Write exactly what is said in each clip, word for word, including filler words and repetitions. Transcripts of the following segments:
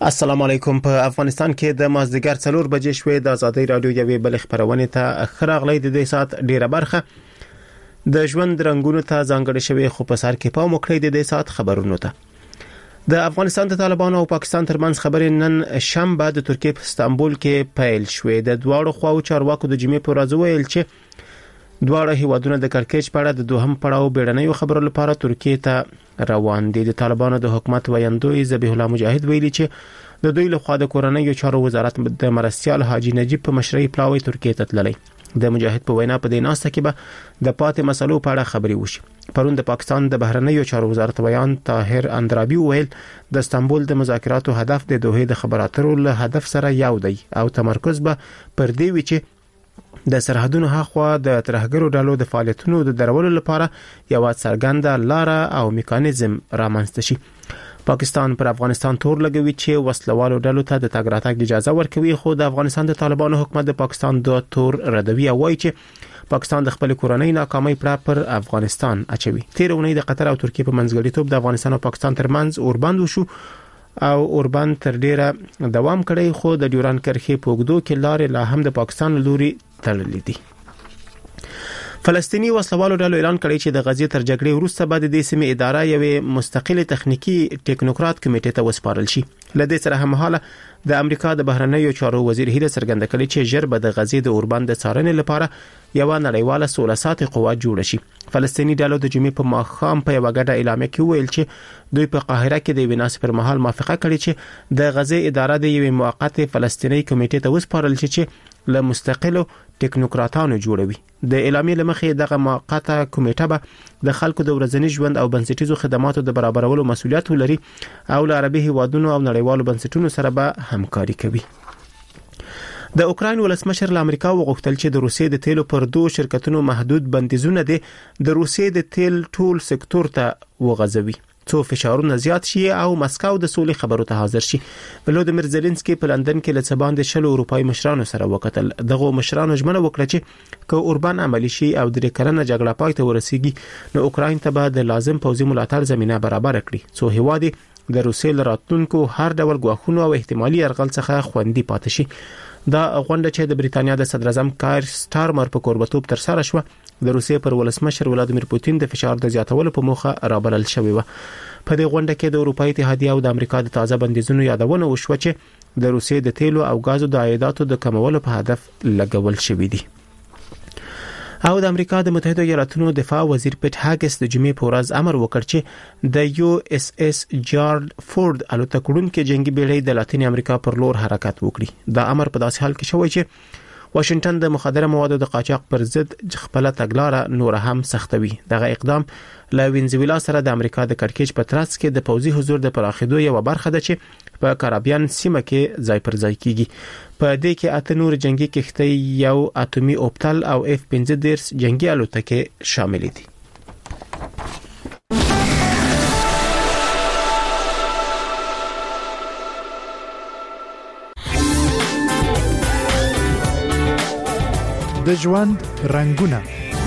السلام علیکم. په افغانستان کې د مازدیګر څلور بجې شوې د آزادۍ رادیو یوې بل خبرونه ته خراغلی د دې سات ډیره برخه د ژوند رنگونو ته ځانګړې شوې، خو په سر کې پام وکړئ د دې سات خبرونو ته. د افغانستان د طالبانو او پاکستان ترمنځ خبرې نن شنبه د ترکیه په استانبول کې پیل شوې. د دواړو خواو چارواکو د جمعې په ورځ ویل چې دواړه هیوادونه د کړکېچ په اړه د دوهم پړاو بیړنیو خبرو لپاره ترکیه ته روان دي. د طالبانو د حکومت ویاندوی ذبیح الله مجاهد ویلي چې د دوی له خوا د کورنیو چارو وزارت د مرستیال حاجی نجیب په مشرۍ پلاوی ترکیه ته تللی. د مجاهد په وینا په دې ناسته کې به د پاتې مسلو په اړه خبرې وشي. پرون د پاکستان د بهرنیو چارو وزارت ویان طاهر اندرابی ویل د استانبول د مذاکراتو هدف د دوه د خبراتو له هدف سره یو دی او تمرکز به پر دې وي چې د سرحدونو هاخوا د ترهګرو ډلو د فعالیتونو د درولو لپاره یو څرګنده لار او میکانیزم رامنځته شي. پاکستان پر افغانستان تور لګوي چې وسلوالو ډلو ته د تګ راتګ اجازه ورکوي، خو د افغانستان د طالبانو حکومت د پاکستان د تور ردوي او وایي چې پاکستان د خپل کورنۍ ناکامۍ پر افغانستان اچوي. تیر اونۍ د قطر او ترکیه په منځګړیتوب د افغانستان او پاکستان ترمنځ اوربند وشو او اوربند تر ډیره دوام کړی، خو د ډیوران کرښې په اوږدو کې لارې لا هم د پاکستان لوري تړلې دي. فلسطینی وسلوالو ډلو اعلان کړی چې د غزې تر جګړې وروسته به د دې سیمې اداره یوې مستقله تخنیکی ټیکنوکرات کمیټې ته وسپارل شي. لدې سره هممهاله د امریکا د بهرنیو چارو وزیر هیله څرګنده کړې چې ژر به د غزې د اوربند د څارنې لپاره یو نړیواله سوله ساتي قوه جوړ شي. فلسطینی ډلو د جمعې په ماښام په یو غټه اعلامیه کې ویل چې دوی په قاهره کې د ویناس پر مهال موافقه کړې چې د غزې اداره د یوې موقته فلسطینی کمیټې ته وسپارل شي چې له مستقلو ټیکنوکراتانو جوړوي. د اعلامیې لمخې دغه موقته کمیټه به د خلکو د ورځني ژوند او بنسټیزو خدماتو د برابرولو مسؤلیت ولري او له عربي هیوادونو او نړیوالو بنسټونو سره به همکاري کوي. د اوکراین ولسمشر له امریکا وغوښتل چې د روسیې د تیلو پر دوه شرکتونو محدود بندیزونه دي د روسیې د تیل ټول سکتور ته وغځوي څو فشارونه زیات شي او مسکو د سولې خبرو ته حاضر شي. ولودمیر زيلنسکي په لندن کې له څباند شلو اروپאי مشرانو سره وکتل. دغه مشرانو ژمنه وکړه چې که اوربان عملی شي او د ریکرنه جګړه پای ته ورسیږي نو اوکراین ته به د لازم پوځي ملاتړ زمينه برابر کړي څو هیواد د روسیې لراتونکو هر ډول غواخونو او احتمالي يرغل څخه خوندي پاتې شي. دا غونډه چې د بریتانیا د صدر اعظم کایر سټارمر په کوربتوب تر سره شو د روسیې پر ولسمشر ولادیمیر پوتین د فشار د زیاتولو په موخه رابلل شوی و. په دې غونډه کې د اروپאי اتحادیه او د امریکا د تازه بندیزونو یادونه وشوه چې د روسیې د تیلو او غازو د عایداتو د کمولو په هدف لګول شوی دی. او د امریکا د متحده ایالاتونو دفاع وزیر پیټ هاګس د جمعې په ورځ امر وکړ چې د یو اس اس جارډ فورد الوتکړونکو جنگي بیړۍ د لاتین امریکا پر لور حرکت وکړي. دا امر په داسې حال کې شوی چې واشنگټن د مخدره موادو د قاچاق پر ضد خپل تګلارې نور هم سختوي. دغه اقدام له وینزویلا سره د امریکا د کړکېچ په ترڅ کې د پوځي حضور د پراخېدو یو برخه ده چې په کارابین سیمه کې ځای پر ځای کیږي. په دې کې اته نور جنگي کښتۍ، یو اټومي اوپټل او اف پنځه دېرش جنگي الوتکې شامل دي. د ژوند رنگونه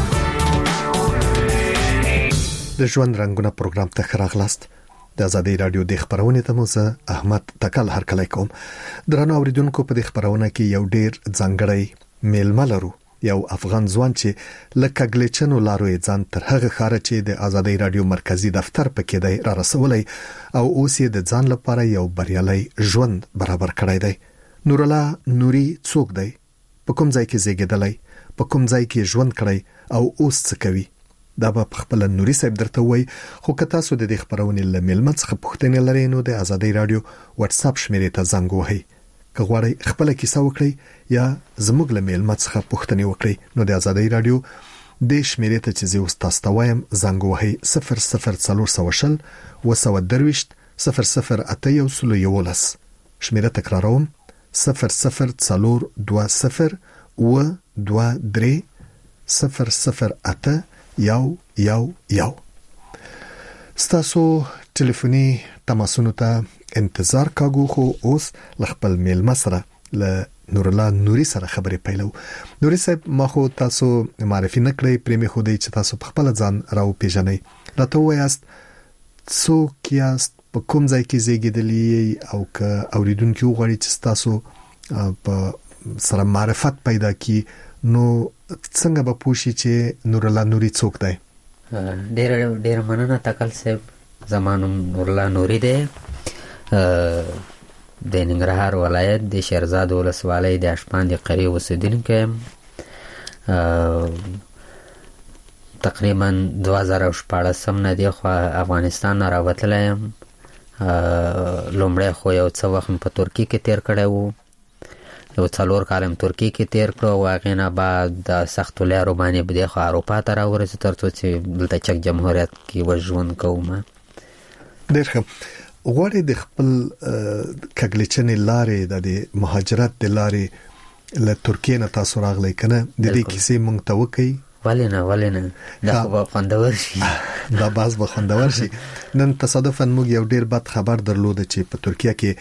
د ژوند رنگونه پروګرام ته خراغلاست. د آزادۍ رادیو د خبرونې ته موزه احمد تکل هرکلی کوم. درنو اوریدونکو په خبرونه کې یو ډیر ځانګړی میلمه لرو، یو افغان ځوان چې لکه ګلیچنو لارو یې ځان تر هغه خاره چې د آزادۍ رادیو مرکزی دفتر پکې دی را رسولای او اوس یې د ځان لپاره یو بریالي ژوند برابر کړی دی. نور الله نوري څوک دی؟ په کوم ځای کې زیږیدلی؟ په کوم ځای کې ژوند کړی او اوس څه کوي؟ دا به خپل نوري صاحب درته وای. خو که تاسو د دې خبرونې لملمت څخه پوښتنه لرئ نو د آزادۍ رادیو واتس اپ شمیرې ته زنګ وهئ. که غواړئ خپل کیسه وکړئ یا زموږ لملمت څخه پوښتنه وکړئ نو د آزادۍ رادیو د شمیرې ته چې زه تاسو ته وایم زنګ وهئ صفر صفر څلور سوه شل و سوه درویشت صفر صفر اته یو سلو یولس. شمیره تکراروم صفر صفر څلور دوه صفر و دوه درې صفر صفر اته یو یو یو. ستاسو ټلیفوني تماسونو ته انتظار کاږو. خو اوس لخپل میلمه سره ل نور الله نوري سره خبرې پیلو. نوري صاحب ما خو تاسو معرفي نکړی پرېمه خو دې چې تاسو په خپل ځان راو پیژنئ. راته وایاست څوک یاست، په کوم ځای کې زیږیدلی او که اوریدونکو غواړي چې تاسو په سره معرفت پیدا کی نو څنګه به پوښي چې نور الله نوري څوک دی؟ ډېر ډېر مننه تکل صاحب. زمانم نور الله نوري دی، د ننګرهار ولایت د شیرزاد ولسوالۍ د اشپاندې قریه اوسېدونکی یم. تقریبا دوه زره شپاړسم نه دی خو افغانستان نه راوتلی یم. لومړی خو یو څه وخت په ترکیه کې تیر کړی وو، یو څلور کال هم ترکیه کې تیر کړو او هغې نه بعد د سختو لارو باندې به دی خو اروپا ته راورسېد تر څو چې دلته چک جمهوریت کې وژوند کوم. ډېر ښه. غواړې د خپل کږلېچنې لارې د مهاجرت د لارې له ترکیې نه تاسو راغلی که نه د دې کیسې موږ ته وکړئ؟ ولې نه ولې نه، دا خو به خوندور شي. دا باز به خوندور شي. نن تصادفاً موږ یو ډېر بد خبر درلوده چې په ترکیه کې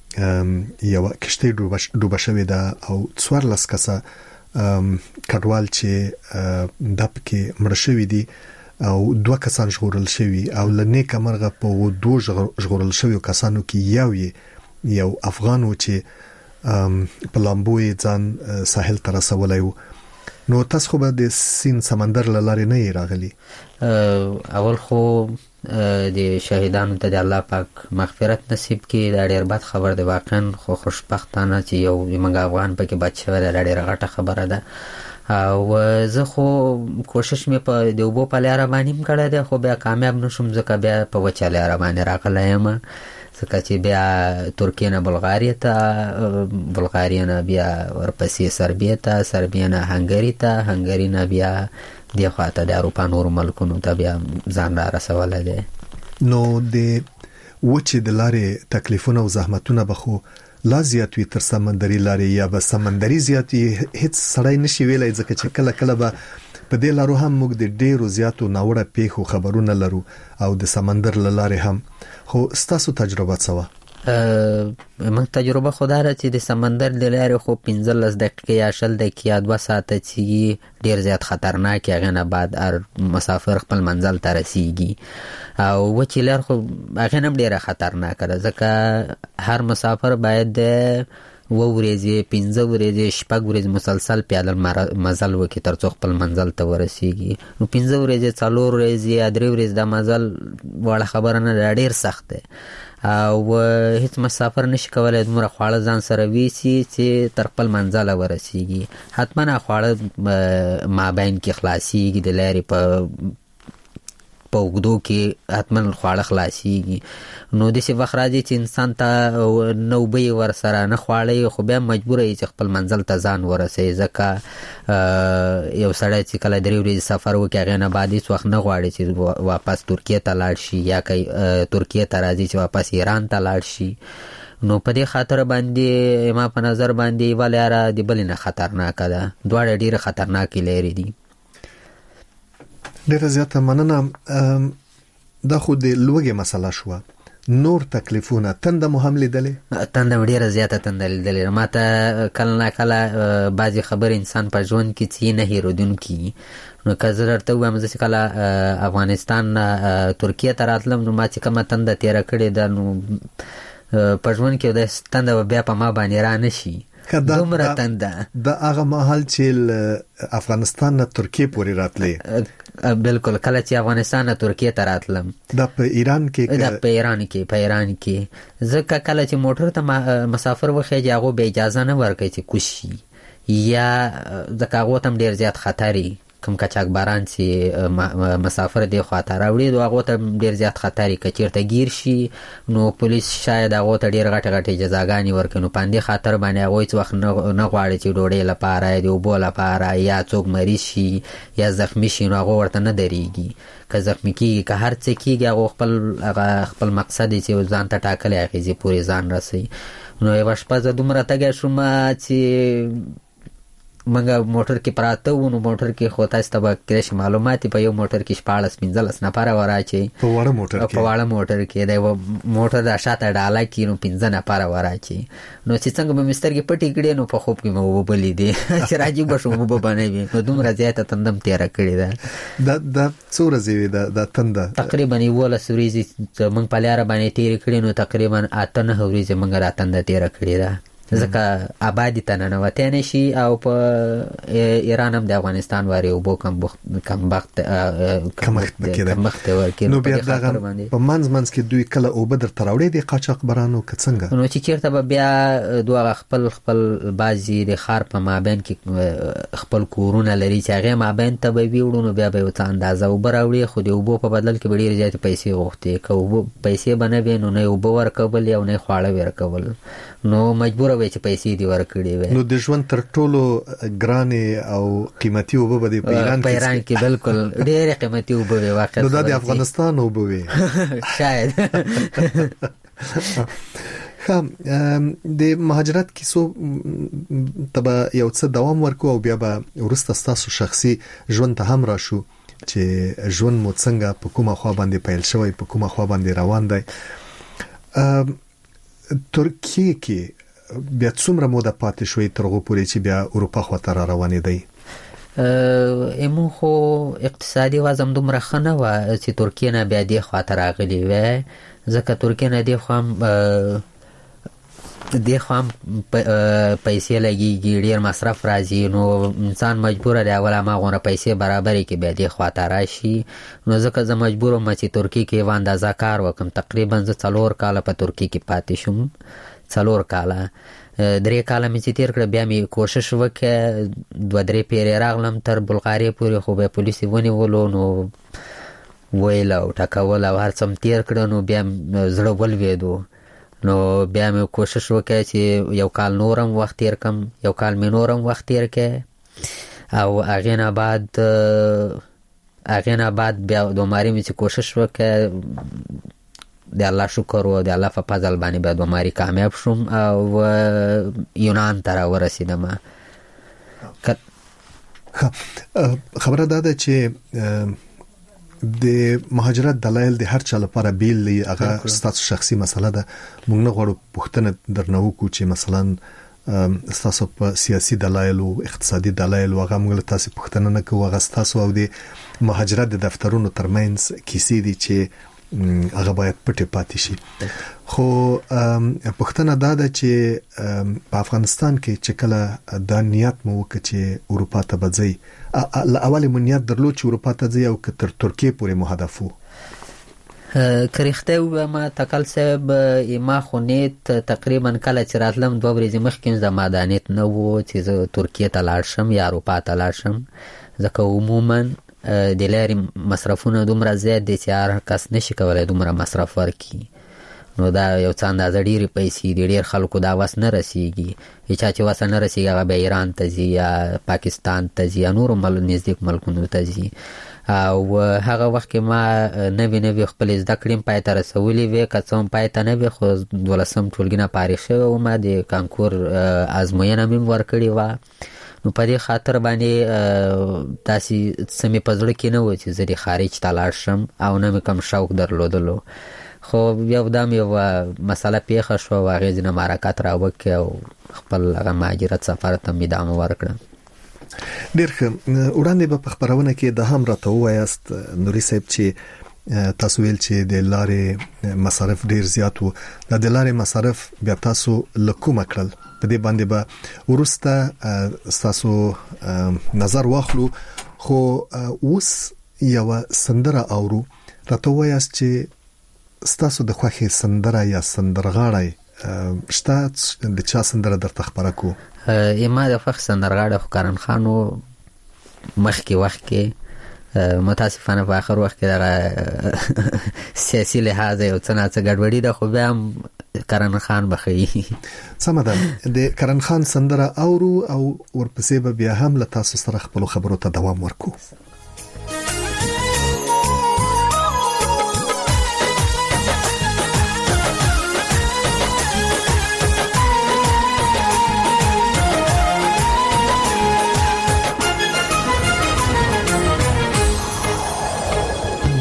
یو کشتۍ ډوبه شوې ده او څوارلس کسه کډوال چې دا پکې مړه شوي دي او دوه کسان ژغورل شوي او له نیکه مرغه په دوه ژغورل شویو کسانو کې یو یو افغان و چې په لامبو یې ځان ساحل ته رسولی و. نو تاسو خو به د سیند سمندر له لارې نه یې راغلي؟ اول خو د شهیدانو ته د الله پاک مغفرت نصیب کړي. دا ډېر بد خبر دی واقعا، خو خوشبختانه چې یو زموږ افغان پکې بچ شوی دی، دا ډېره غټه خبره ده. او زه خو کوشش مې په د اوبو په لاره باندې هم کړی دی خو بیا کامیاب نشوم ځکه بیا په وچه لاره باندې راغلی یم، ځکه چې بیا ترکیې نه بلغاریې ته، بلغاریې نه بیا ورپسې سربیې ته، سربیې نه هنګري ته، هنګري نه بیا دې خواته د اروپا نورو ملکونو ته بیا ځان را رسولی دی. نو د وچې د لارې تکلیفونه او زحمتونه به خو لا زیات وي تر سمندري لارې، یا به سمندري زیات وي؟ هیڅ سړی نشي ویلی ځکه چې کله کله به په دې لارو هم موږ د ډېرو زیاتو ناوړه پیښو خبرونه لرو او د سمندر له لارې هم. خو ستاسو تجربه څه وه؟ موږ تجربه خو دا ده چې د سمندر د لارې خو پنځلس دقیقې یا شل دقیقې یا دوه ساعته چې ډېر زیات خطرناک، هغې نه بعد هر مسافر خپل منزل ته رسیږي. او وچې لار خو هغې نه هم ډېره خطرناکه ده ځکه هر مسافر باید د اوه ورځې، پنځه ورځې، شپږ ورځې مسلسل پیاده مزل وکړي تر څو خپل منزل ته ورسیږي. نو پنځه ورځې، څلور ورځې یا درې ورځې دا مزل وړه خبره نه ده، ډېر سخت دی او هیڅ مسافر نشي کولای دومره خواړه ځان سره ویسي چې تر خپل منزله ورسیږي. حتما خواړه مابین کې خلاصیږي، د لارې په په اوږدو کې حتما خواړه خلاصیږي. نو داسې وخت راځي چې انسان ته نه اوبه یې ورسره نه خواړه، خو بیا مجبوره یې چې خپل منزل ته ځان ورسوي ځکه یو سړی چې کله درې ورځې سفر وکړي هغې نه بعد هېڅ وخت نه غواړي چې واپس ترکیې ته لاړ شي یا که ترکیې ته راځي چې واپس ایران ته لاړ شي. نو په دې خاطر باندې ما په نظر باندې یوه لاره د بلې نه خطرناکه ده، دواړه ډېرې خطرناکې لارې دي. ډېره زیاته مننه. دا خو د لوږې مسله شوه، نور تکلیفونه تنده مو هم لیدلې؟ تنده مې ډېره زیاته تنده لیدلې. ما ته کله نه کله بعضې خبرې انسان په ژوند کې څه نه هېرېدونکي. نو که زه درته ووایم زه چې کله افغانستان نه ترکیې ته راتلم نو ما چې کومه تنده تېره کړې ده نو په ژوند کې د تنده به بیا په ما باندې را نه شي. دومره تنده د هغه مهال چې افغانستان نه ترکیې پورې راتلې؟ بالکل، کله چې افغانستان نه ترکیې ته راتلم. دا په ایران کې؟ دا په ایران کې په ایران کې ځکه کله چې موټر ته مسافر وخیږي هغو به اجازه نه ورکوي چې کوز شي، یا ځکه هغو ته هم ډېر زیات خطري، کوم کچاک باران چې مسافر دی خواته راوړي نو هغو ته ډېر زیات خطري، که چېرته ګیر شي نو پولیس شاید هغو ته ډېر غټې غټې جزاګانې ورکوي. نو په همدې خاطر باندې هغوی هېڅ وخت نه غواړي چې ډوډۍ لپاره، د اوبو لپاره یا څوک مریض شي یا زخمي شي نو هغو ورته نه درېږي. که زخمي کېږي که هر څه کېږي هغو خپل هغه خپل مقصد یې چې ځان ته ټاکلی اغېزې پورې ځان رسوي. نو یوه شپه زه دومره تږی شوم چې منګه موټر کې پراته و نو موټر کې خو تاسو ته کې معلومات په یو موټر کې شپاړس پنځلس نفر وراچي په وړه موټر کې په وړه موټر کې د موټر د شاته ډاله کې نو پنځه نفر وراچي نو چې څنګه به مستر کې پټي کړي نو په خوب کې مو وبلې دي چې راځي به شو مو بنوي نو دومره زیاته تندم تیر کړی ده د د څوره زیوی د د تنده تقریبا یوله سوريزي موږ په لار باندې تیر کړی نو تقریبا اته نه ورځې موږ را تنده تیر کړی ده ځکه آبادی ته ننوتې نشي او په ایران هم د افغانستان واري او بو کم بخت کم بخت کمخت کېده کمخت ورکې نو بیا دغه په منځ منځ کې دوی کله او بدر تراوړې دي قاچاقبرانو کڅنګ نو چې چیرته به بیا دوه خپل خپل بازي د خار په مابین کې خپل کورونه لري چې هغه مابین ته به ویوړو نو بیا به وته اندازه او براوړي خو د وبو په بدل کې ډېر زیات پیسې غوښتي کوو پیسې بنوي نو نه وبو ورکول یا نه خواړه ورکول نو مجبور وي چې پیسې دی ورکړي وي نو د ژوند تر ټولو ګرانه او قیمتي وبو د ایران په ایران کې بالکل ډېر قیمتي وبو وي واقعا نو د افغانستان وبو وي شاید خام د مهاجرت کیسو تبا یو څه دوام ورکو او بیا به ورسته تاسو شخصي ژوند ته هم راشو چې ژوند مو څنګه په کومه خوا باندې پیل شوی په کومه خوا باندې روان دی ترکیه کې بیا څومره موده پاتې شوي تر هغه پورې چې بیا اروپا خوا ته را روانې دی ایمو خو اقتصادي وضع دومره ښه نه وه چې ترکیه نه بیا دې خوا ته راغلي وی ځکه ترکیه نه دې خوا هم دې خوا هم پیسې لګېږي ډېر مصرف راځي نو انسان مجبوره دی اوله هماغونه پیسې برابرې کې بیا دې خوا ته راشي نو ځکه زه مجبور وم چې ترکیه کې یوه اندازه کار وکړم تقریبا زه څلور کاله په ترکیه کې پاتې شوم څلور کاله درې کاله مې چې تیر کړه بیا مې کوشش وکړه دوه درې پیرې راغلم تر بلغاریې پورې خو به پولیس ونیولو نو ویل او ټکول او هر څه م تیر کړه نو بیا زړه ولوېدو نو بیا مې کوشش وکړه چې یو کال نورم وخت تیر کم یو کال مې نورم وخت تیر کړه او هغې نه بعد هغې نه بعد بیا دوماري مې چې کوشش وکړه د الله شکر او د الله په فضل باندې به دوماري کامیاب شوم او یونان ته راورسېدم خبره دا ده چې د مهاجرت دلایل د هر چا لپاره بیل دي هغه ستاسو شخصي مسله ده موږ نه غواړو پوښتنه درنه وکړو چې مثلا ستاسو په سیاسي دلایل او اقتصادي دلایل هغه موږ تاسو پوښتنه نه کوو هغه ستاسو او د مهاجرت د دفترونو ترمنځ کیسې دي چې هغه باید پټه پاتې شي خو پښتنه دا ده چې په افغانستان کې چې کله د نیت مو وکړي چې اروپا ته بځي اول مو نیت درلود چې اروپا ته ځي او تر ترکیه پورې مو هدف وو کرخته و ما تکل صاحب ما خو نیت تقریبا کله چې راتلم دوه ورځې مخکې زما د نیت نه وو چې زه ترکیه ته لاړ شم یا اروپا ته لاړ شم ځکه عموما د لارې مصرفونه دومره زیات دي چې هر کس نشي کولی دومره مصرف ورکړي نو دا یو څه اندازه ډېرې پیسې دي ډېر خلکو دا وس نه رسیږي چا چې وس نه رسیږي هغه بیا ایران ته ځي یا پاکستان ته ځي یا نورو نږدې ملکونو ته ځي او هغه وخت کې ما نوې نوې خپلې زده کړې هم پای ته رسولې وې که څه هم پای ته نه وې خو دولسم ټولګي نه فارغ شوی وم د کانکور ازموینه مې ورکړې وه نو په دې خاطر باندې داسې څه مې په زړه کې نه و چې زه د خارج ته لاړ شم او نه مې کوم شوق درلودلو خو یو دم یو مسله پیښه شوه او هغې ځینې حرکت راوکړې او خپل هغه مهاجرت سفر ته مې ادامه ورکړه ډېر ښه وړاندې به په خپرونه کې دا هم راته ووایاست نوري صاحب چې تاسو ویل چې د لارې مصارف ډېر زیات وو د لارې مصارف بیا تاسو له کومه کړل په دې باندې به وروسته تاسو نظر واخلو خو اوس یو سندره اورو راته وایاست چې ستاسو د خوښې سندره یا سندرغاړی شته د چا سندره درته خبره کو ما د خوښ سندرغاړی خو کرن خان و مخکې وخت کې متاسفانه په آخر وخت کې دغه سیاسي لحاظ یو څه ناڅه ګډوډي ده خو بیا هم کرن خان بخي سمه ده د کرن خان سندره اورو او ورپسې به بیا هم له تاسو سره خپل خبرو ته دوام ورکو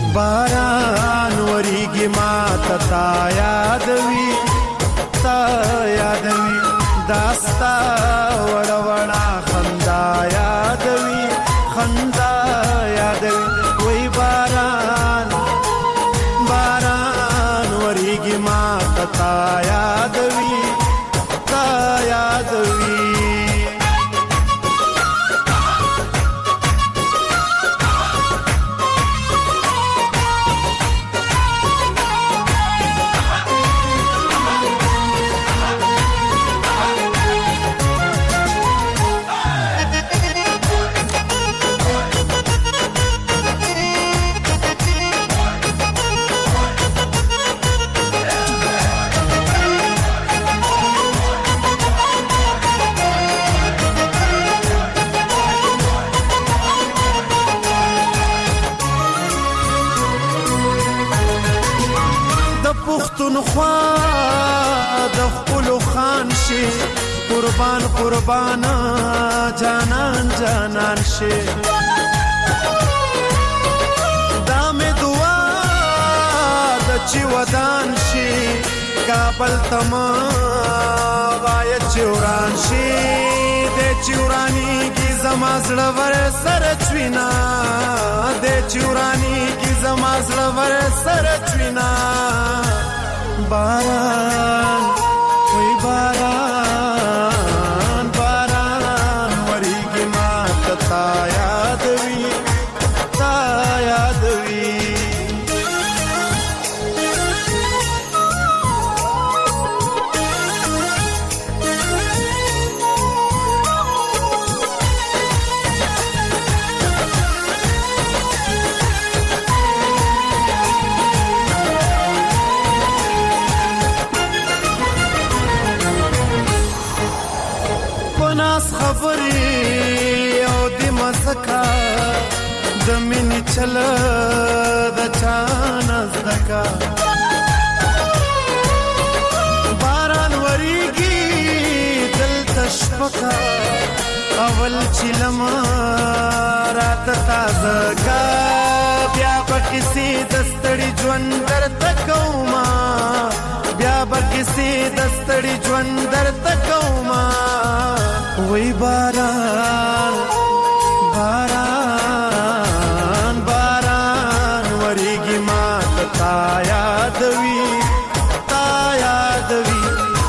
باران وریږي ما ته تا یادوي تا یادوي داستا وړ وړا خندا یادوي خندا یادوي وای باران باران وریږي ما ته تا یادوي تا یادوي قربان قربان جانان جانان شي دا مې دعا د چې ودان شي کابل تما وای چوران شي د چورانی کی زما زړه ور سره چوینا د چورانی کی زما زړه ور سره چوینا باران وای باران باران وریږي ما ته تا یادوي تا یادوي خبري او د مسکا د مینې چل د چان زدکا باران وریږي دل تشفقا اول چلما رات تازه کا بیا بکسی دستړي ژوند درته کوما بیا بکسی دستړي ژوند درته کوما وای باران باران باران وریږي ما ته تا یادوي تا یادوي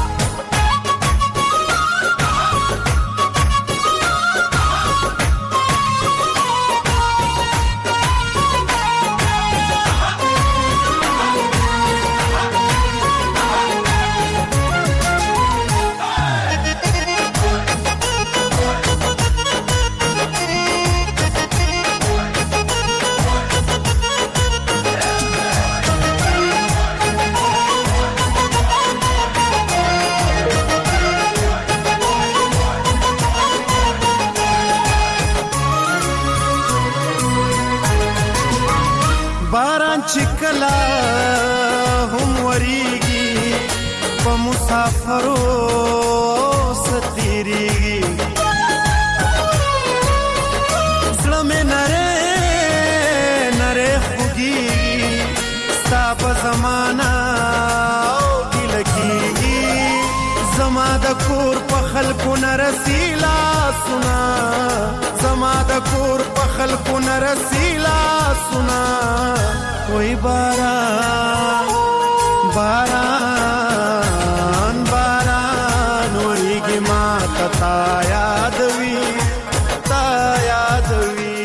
چکلا هم وریږي په مسافرو ستیریږي زړه مې نره نره خوږي ستا په زمانه او ګیله کېږي زما د کور په خلکو نه رسي لاسونه زما د کور په خلکو نه رسي لاسونه وای باران باران باران وریږي ما ته تا یادوي تا یادوي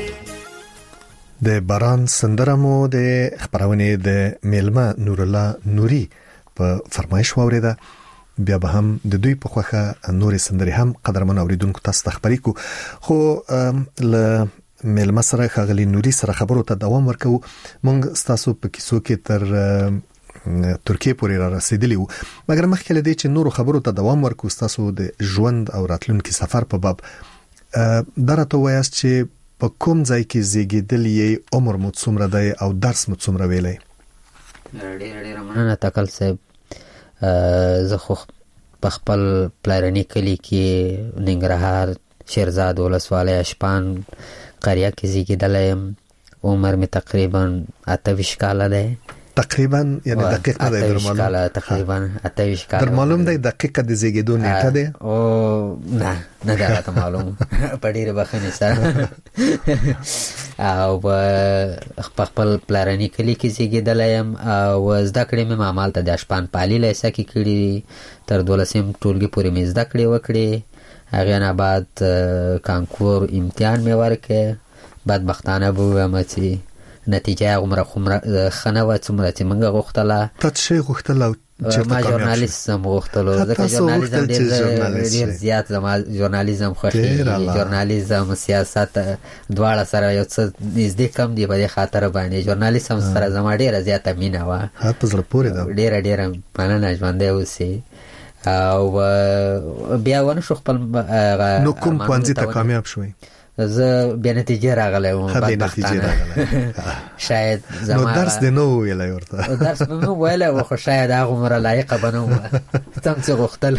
د باران سندره مو د خبرونه د میلمه نور الله نوري په فرمایش واوریده بیا به هم د دوی په خوخه نورې سندري هم قدرمن اوریدونکو تاسو ته خبرې کو خو ل میلمه سره خغلی نوري سره خبرو ته دوام ورکو مونږ تاسو په کیسو کې تر ترکیه پورې را رسیدلی وو مګر مخکې لدی چې نورو خبرو ته دوام ورکو تاسو د ژوند او راتلونکي سفر په باب درته وایاست چې په کوم ځای کې زیږیدلی عمر مو څومره دی او درس مو څومره ویلی ډېر ډېر مننه تکل صاحب زه خو په خپل پلارني کلی کې ننګرهار شیرزاد ولسوالۍ اشپان قریه کې زیږیدلی یم عمر می تقریبا اته‌ویشت کاله ده تقریبا یعنی دقیق نه دی در معلوم کاله تقریبا اته‌ویشت کاله در معلوم دی دقیقه د زیږیدو نیټه ده او نه نه دا ته معلوم پډیره بخنه سره او خپل پلارنی کلی کې زیږیدلایم او زده کړې مې مامال ته د شپان پالي لیسه کې کړي تر دولسم ټولګي پورې مې زده کړې وکړې. هغه نه بعد کانکور امتحان مې ورکړ. بدبختانه به وایم چې نتیجه عمره خمره خنه و څومره چې موږ غوښتله. ته څه غوښتله؟ ما ژورنالیزم غوښتلو ځکه ژورنالیزم ډېر زیات زما ژورنالیزم خوښي. ژورنالیزم سیاست دواړه سره یو څه نږدې کم دی په دې خاطر باندې ژورنالیزم سره زما ډېره زیاته مینه وه. په زړه پورې ده. ډېره ډېره مننه ژوندی اوسې. او بیا ونه شو خپل نو کوم پوهنځي ته کامیاب شوې؟ زه بیا نتیجه راغلی وم بدبختانه. شاید زما نو درس دې نه وویلی ورته؟ درس مې نه ویلی و خو شاید هغومره لایقه به نه وه څه څه غوښتل.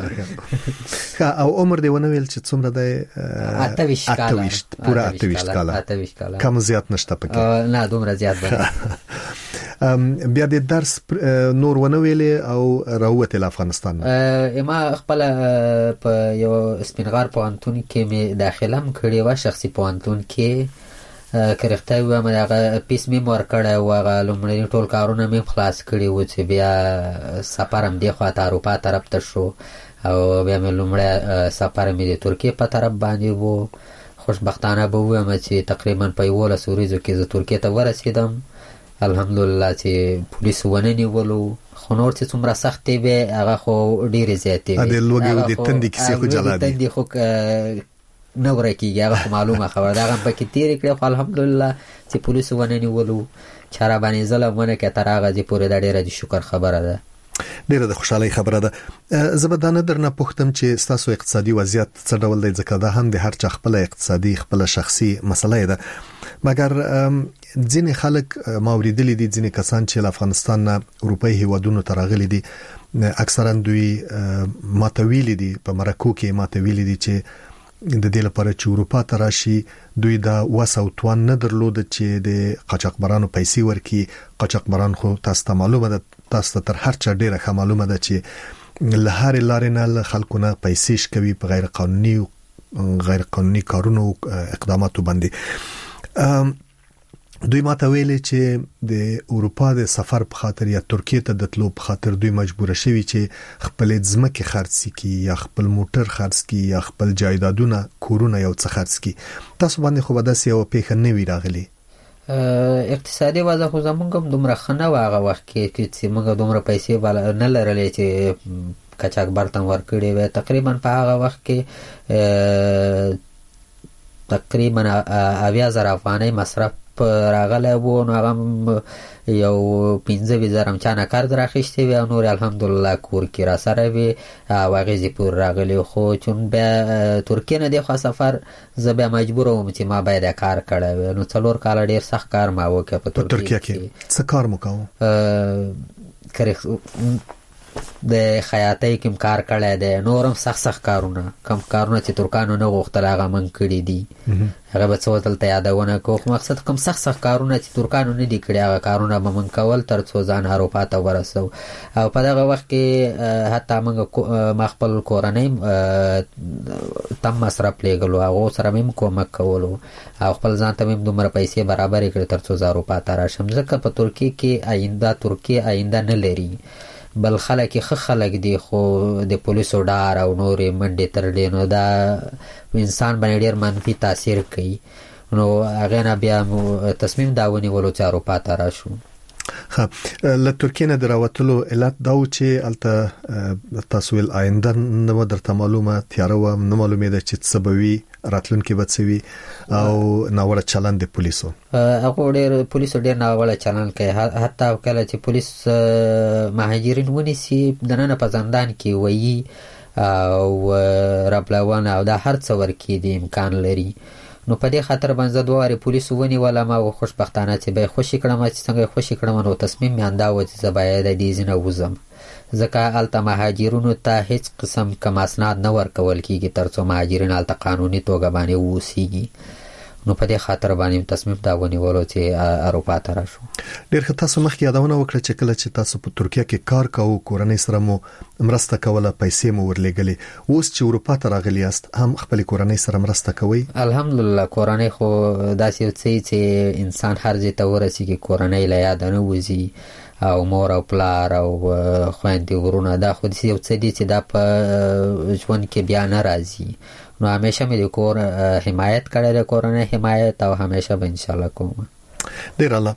او عمر دې ونه ویل چې څومره دی؟ اته‌ویشت کاله. اته‌ویشت پوره اته‌ویشت کاله. اته‌ویشت کاله. کم زیات نشته پکې؟ نه دومره زیات به نه. بیا د درس نور ونه ویلې او راووتې له افغانستان نه؟ ما خپله په یو سپینغار پوهنتون کې مې داخله هم کړې وه، شخصي پوهنتون کې. که رښتیا ووایم هغه پیس مې ورکړی و، هغه لومړني ټول کارونه مې خلاص کړي وو چې بیا سفر هم دې خوا ته اروپا طرف ته شو او بیا مې لومړی سفر مې د ترکیې په طرف باندې و. خوشبختانه به ووایم چې تقریبا په یولس ورځو کې زه ترکیې ته ورسېدم. الحمدلله چې پولیس ونه نیولو، خو نور چې څومره سختې وې هغه خو ډېرې زیاتې وې. د لوږې او د تندې کیسې خو جلا دي. تندې خو نه ورکېږي، هغه خو معلومه خبره ده. هغه هم پکې تېرې کړې خو الحمدلله چې پولیسو ونه نیولو، چا را باندې ظلم ونه کړ تر هغه ځای پورې. دا ډېره د شکر خبره ده. ډیره د خوشحالۍ خبره ده. زه به دا نه درنه پوښتم چې ستاسو اقتصادي وضعیت څه ډول دی، ځکه دا هم د هر چا خپل اقتصادي خپل شخصي مسله ده. مګر ځینې خلک ما اوریدلي دي، ځینې کسان چې له افغانستان نه اروپایي هیوادونو ته راغلي دي، اکثرا دوی ماته ویلي دي، په مرکو کې ماته ویلي دي چې د دې لپاره چې اروپا ته راشي دوی دا وس او توان نه درلود چې د قاچاقبرانو پیسې ورکي. قاچاقبران خو تاسو ته معلومه ده، تاسو ته تر هر چا ډیره ښه معلومه ده چې له هر لارې نه خلکو نه پیسې شکوي په غیر قانوني غیر قانوني کارونو اقداماتو باندې. دوی ماته ویلي چې د اروپا د سفر په خاطر یا ترکیه ته د تلو په خاطر دوی مجبور شوي چې خپل ځمکې خرڅ کړي یا خپل موټر خرڅ کړي یا خپل جایدادونه کورونه یو څه خرڅ کړي. تاسو باندې خو به داسې یو پیښه نه وي راغلي؟ اقتصادي وضع خو زمونږ هم دومره ښه نه وه هغه وخت کې چې موږ دومره پیسې نه لرلې چې قاچاقبر ته ورکړې وې. تقریبا په هغه وخت کې تقریبا اویا زره افغانۍ مصرف راغلی وو. نو هغه یو پنځه ویشت زره چانه کارت راخیستې وي او نور الحمدلله کور کې را سره وي او هغې پورې راغلی. خو چون بیا ترکیې نه دی خوا سفر زه بیا مجبور وم چې ما باید کار کړی وی. نو څلور کاله ډېر سخت کار ما وکړ په ترکیه کې. څه کار مو کوو؟ د خیاطۍ کوم کار کړی دی، نورم سخت سخت کارونه، کم کارونه چې ترکانو نه غوښتل هغه من کړي دي. هغه به څه دلته یادونه کوو، خو مقصد کوم سخت سخت کارونه چې ترکانو نه دي کړي هغه کارونه به من کول تر څو ځان اروپا ته ورسو. او په دغه وخت کې حتی موږ ما خپل کورنۍ تم مصرف لېږلو، هغو سره مې کومک کولو او خپل ځان ته مې دومره پیسې برابرې کړې تر څو زه اروپا ته راشم. ځکه په ترکیې کې آینده ترکیې آینده نه لري، بل خلک ښه خلک دي خو د پولیسو ډار او نورې منډې ترډې، نو دا انسان باندې ډېر منفي تاثیر کوي. نو هغې نه بیا تصمیم دا ونیولو چې اروپا ته راشو. ښه، له ترکیې نه د راوتلو علت دا و چې هلته تاسو ویل آینده نه وه درته معلومه، تیاره وه، نه معلومېده چې څه به وي، راتلونکي به څه وي، او ناوړه چلند د پولیسو. هغو ډېر پولیسو ډېر ناوړه چلند کوي. حتی کله چې پولیس مهاجرین ونیسي دننه په زندان کې وایي او ربلونه او دا هر څه ورکېدي امکان لري. نو په دې خاطر باندې زه دوه وارې پولیسو ونیولم او خوشبختانه چې به یې خوشي کړم، چې څنګه یې خوشي کړم نو تصمیم مې همدا و چې زه باید د دې ځای نه وځم. ځکه هلته مهاجرینو ته هیڅ قسم کم اسناد نه ورکول کېږي تر څو مهاجرین هلته قانوني توګه باندې واوسېږي. نو په دې خاطر باندې تصمیم دا ونیولو چې اروپا ته راشو. ډېر ښه. تاسو مخکې یادونه وکړه چې کله چې تاسو په ترکیه کې کار کاوه کورنۍ سره مو مرسته کوله پیسې مو ورلېګلې، اوس چې اروپا ته راغلی یاست هم خپل کورنۍ سره مرسته کوي؟ الحمدلله کورنۍ خو داسې یو څه چې انسان هر ځای ته ورسیږي کورنۍ له یاد نه وځي، او مور او پلار او خويندې ورونه دا خو دې یو څه دي چې دا په ژوند کې بیا نه راځي. نو همیشه مې د کور حمایت کړی د کورنۍ حمایت او همیشه به ان شاء الله کوم. ډیر الله.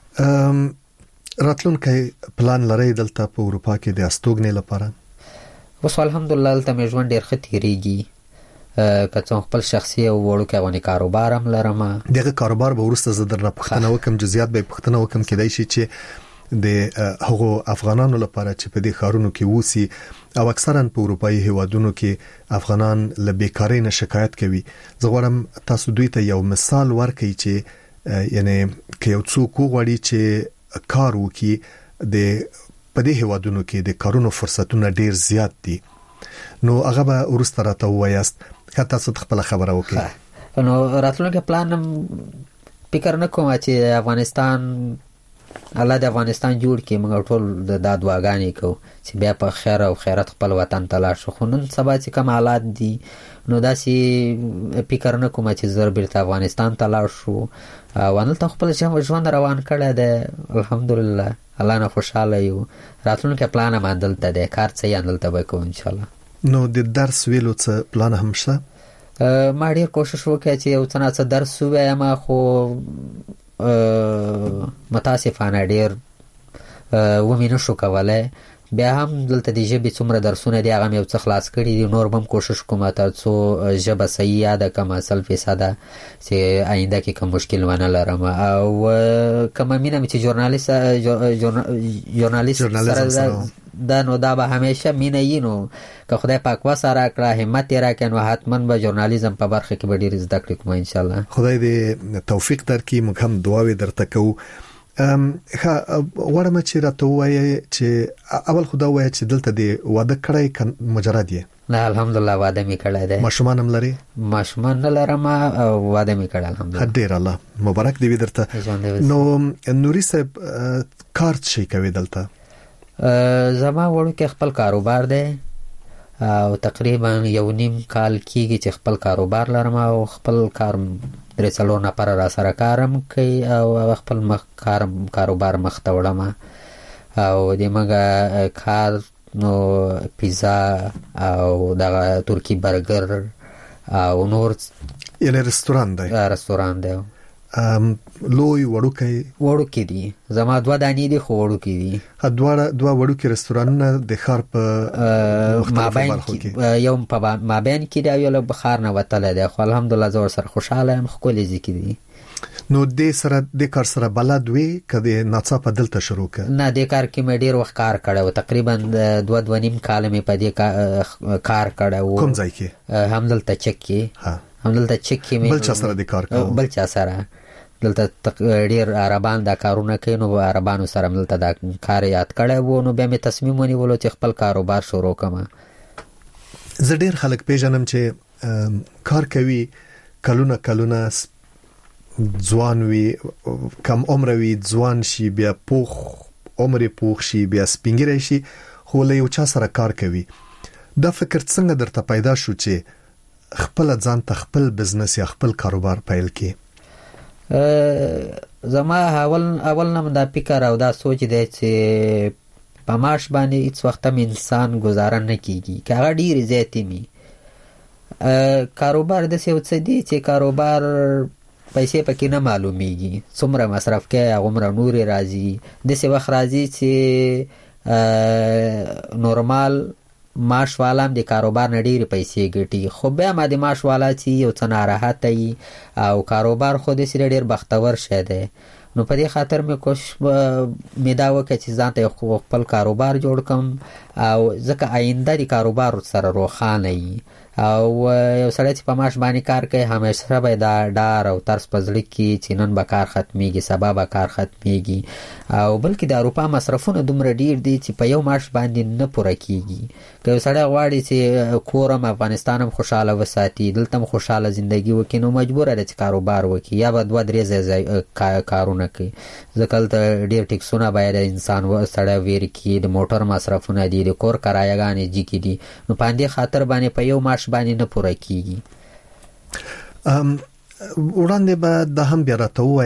راتلونکي پلان لري دلته په اروپا کې د استوګنې لپاره؟ اوس الحمدلله دلته مې ژوند ډیر ښه تیریږي، که څو خپل شخصي او وړوکی غونې کاروبار هم لرم. دغه کاروبار به ورسته زه درنه پوښتنه وکم، جزئیات به پوښتنه وکم کېدای شي چې د هغو افغانانو لپاره چې په دې ښارونو کې ووسی او اکثرا په اروپאי هیوادونو کې افغانان له بیکاری نه شکایت کوي. زه غواړم تاسو دوی ته یو مثال ورکړئ چې یعنی که یو څوک وغواړي چې کار وکړي د په دې هیوادونو کې د کارونو فرصتونه ډیر زیات دي، نو هغه به ورسته راته وایاست که تاسو خپل خبره وکړئ. نو راتلونکي پلان فکر نه کوم چې افغانستان الله د افغانستان جوړ کړي، موږ ټول د دعاګانې کوو چې بیا په خیر او خیرات خپل وطن ته لاړ شو. خو نن سبا چې کوم حالات دي نو داسې فکر نه کوم چې زه بیرته افغانستان ته لاړ شو او هلته خپل ژوند روان کړی دی. الحمدلله الله نه خوشاله یو. راتلونکي پلان هم دلته دی، کار څه یې دلته به کوو ان شاء الله. نو د درس ویلو څه پلان هم شته؟ ما ډېر کوشش وکړ چې یو څه نه څه درس ووایم، خو متاسفانه ډیر ومې نشو کولی. بیا هم دلته د ژبې څومره درسونه دي هغه مې یو څه خلاص کړي دي، نور به هم کوشش کوم تر څو ژبه صحیح یاده کړم سل فیصده چې آینده کې کوم مشکل ونه لرم. او کومه مینه مې چې ژورنالیست ژورنالیست سره دا نو دا به همیشه مینه یې، نو که خدای پاک وسره کړه همت یې راکړي نو حتما به ژورنالیزم په برخه کې به ډېر زده کړې کوم ان شاء الله. خدای دې توفیق درکړي. موږ هم دعاوې درته کوو. ام ها ورمه چې راته وایي چې اول خدا وایي چې دلته دی واده کړی مجرد یې؟ نه الحمدلله واده مې کړی دی. ماشومان هم لري؟ ماشومان نه لرم او واده مې کړی الحمدلله. ډېر الله مبارک دی درته. نو نوري صاحب کار څه کوي دلته؟ زما وړوکی خپل کاروبار دی او تقریبا یو نیم کال کېږي چې خپل کاروبار لرم او خپل کار درې څلور نفر را سره کارم کوي او خپل مخ کارم کاروبار مخ ته وړم. او د موږ کار نو پیزا او دغه ترکی برګر او نور یعنی رستوران دی؟ رستوران دی. ام لوی وړوکی وړوکی دي، زما دوه دانې دي خو وړوکی دي. دوه دوه وړوکی رستورانونه د ښار په مابین کې، یو په مابین کې دی او یو په ښار نه وتلی دی، خو الحمدلله زه ورسره خوشحاله یم. ښکلي ځای کې دي. نو دې سره د کار سره بلد وي که د ناڅاپه دلته شروع کړه؟ نه دې کار کې مې ډېر وخت کار کړی و، تقریبا دوه دوه نیم کاله مې په دې کار کړی و. کوم ځای کې؟ همدلته چک کې. همدلته چک کې مې بل چا سره د کار کوو؟ بل چا سره. دلته ډېر عربان دا کارونه کوي، نو عربانو سره دلته دا کار یاد کړی و. نو بیا مې تصمیم ونیولو چې خپل کاروبار شروع کړم. زه ډېر خلک پیژنم چې کار کوي کلونه کلونه ځوان وي، کم عمر وي، ځوان شي، بیا پوخ عمر پوخ شي، بیا سپینګری شي، خو له یو چا سره کار کوي. دا فکر څنګه درته پیدا شو چې خپل ځان ته خپل بزنس یا خپل کاروبار پیل کړي؟ زما اول اول نه دا فکر او دا سوچ دی چې په معاش باندې هیڅ وخت هم انسان گزاره نه کیږي، که هغه ډېرې زیاتې وي. کاروبار داسې یو څه دی چې کاروبار پیسې پکې نه معلومیږي، څومره مصرف کوي هغومره نورې راځي. داسې وخت راځي چې نورمال معاش والا هم د کاروبار نه ډېرې پیسې ګټي، خو بیا ما د معاش والا چې یو څه ناراحته وي او کاروبار خو داسې ډېر بختور شی دی. نو په دې خاطر مې کوشش مې دا وکړه چې ځان ته خپل کاروبار جوړ کړم او ځکه آینده د کاروبار سره روښانه وي او یو سړی چې په معاش باندې کار کوي همیشه به دا ډار او ترس پزړه کې چې نن به کار ختميږي سبا به کار ختميږي او بلکې د اروپا مصرفونه دومره ډیر دي چې په یو معاش باندې نه پوره کیږي. که سړی غواړي چې کورم افغانستان هم خوشاله وساتي دلته هم خوشاله ژوندۍ وکړي نو مجبور دی چې کاروبار وکړي یا به دوه درې ځای کارونه کوي. ځکه ته ډیر ټیکسونه باید انسان و سړی ویر کی د موټر مصرفونه دي د کور کرایه‌ګانې جګې دي نو په دې خاطر باندې په یو معاش باندې نه پوره کیږي. ام وړاندې به د هم بیا راته